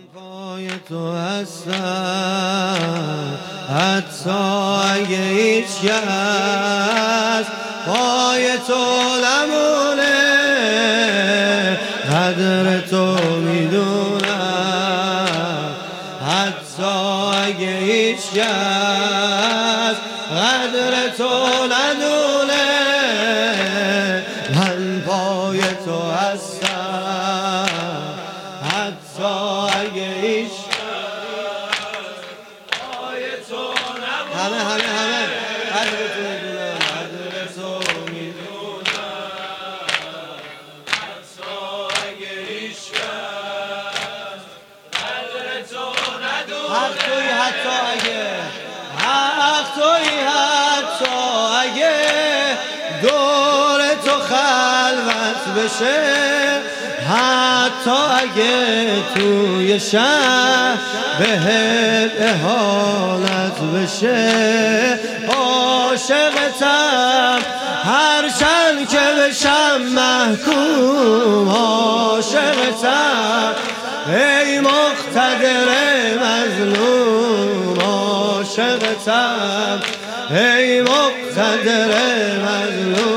پای تو هستم حتی اگه هیچ کس پای تو نمونه، قدر تو میدونم حتی اگه هیچ کس قدر تو ندونه. من پای تو هستم حتی اگه هیچ پای تو نمونه، همه قدر تو میدونم، قدر تو میدونم حتی اگه هیچ کس قدر تو ندونه. حق توی حتی اگه دور تو خلوت بشه، حتی اگه توی شهر بهت اهانت بشه. عاشقتم هرچند که بشم محکوم، عاشقتم ای مقتدر مظلوم، عاشقتم ای مقتدر مظلوم.